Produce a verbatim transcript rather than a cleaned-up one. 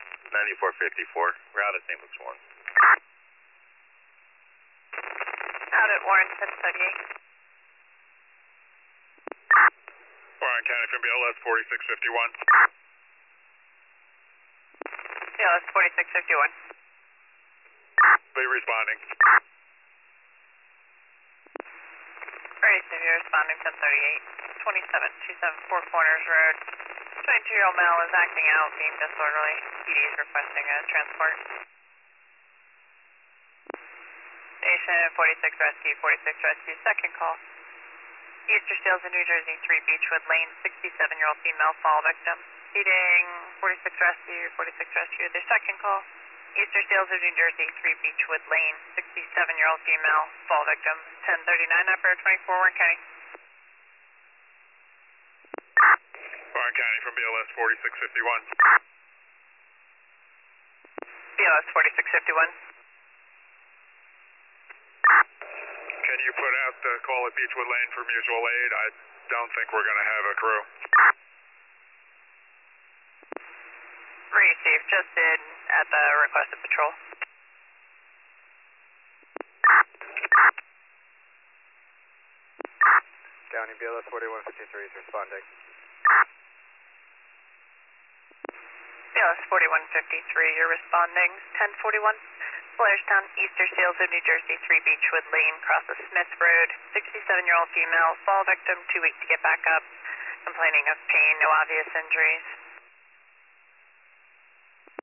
ninety-four fifty-four. We're out at Saint Luke's one. Out at Warren, ten thirty-eight. Warren County from B L S forty-six fifty-one. B L S forty-six fifty-one. Be responding. Very severe, responding ten thirty-eight. twenty-seven two seventy-four Corners Road. twenty-two-year-old male is acting out, being disorderly. P D is requesting a transport. Station forty-six Rescue, forty-six Rescue, second call. Easter Seals in New Jersey, three Beechwood Lane, sixty-seven-year-old female fall victim. Feeding forty-six Rescue, forty-six Rescue, their second call. Easter Seals of New Jersey, three Beechwood Lane, sixty-seven-year-old female fall victim. ten thirty-nine, Operator twenty-four, Warren County. Warren County from B L S forty-six fifty-one. B L S forty-six fifty-one. Can you put out the call at Beechwood Lane for mutual aid? I don't think we're going to have a crew. Received, just did at the request of patrol. County B L S forty-one fifty-three is responding. B L S forty-one fifty-three, you're responding. ten forty-one, Blairstown, Easter Seals of New Jersey, three Beechwood Lane, crosses Smith Road. sixty-seven-year-old female, fall victim, two weeks to get back up. Complaining of pain, no obvious injuries.